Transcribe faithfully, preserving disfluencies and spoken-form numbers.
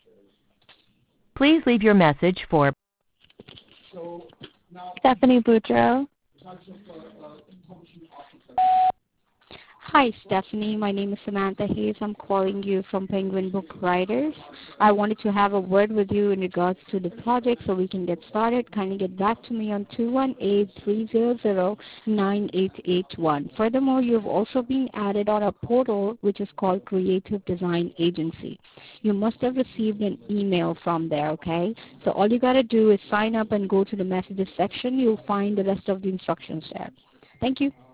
Please leave your message for Stephanie Boudreau. Hi, Stephanie. My name is Samantha Hayes. I'm calling you from Penguin Book Writers. I wanted to have a word with you in regards to the project so we can get started. Kindly get back to me on two one eight, three zero zero, nine eight eight one. Furthermore, you've also been added on a portal which is called Creative Design Agency. You must have received an email from there, okay? So all you got to do is sign up and go to the messages section. You'll find the rest of the instructions there. Thank you.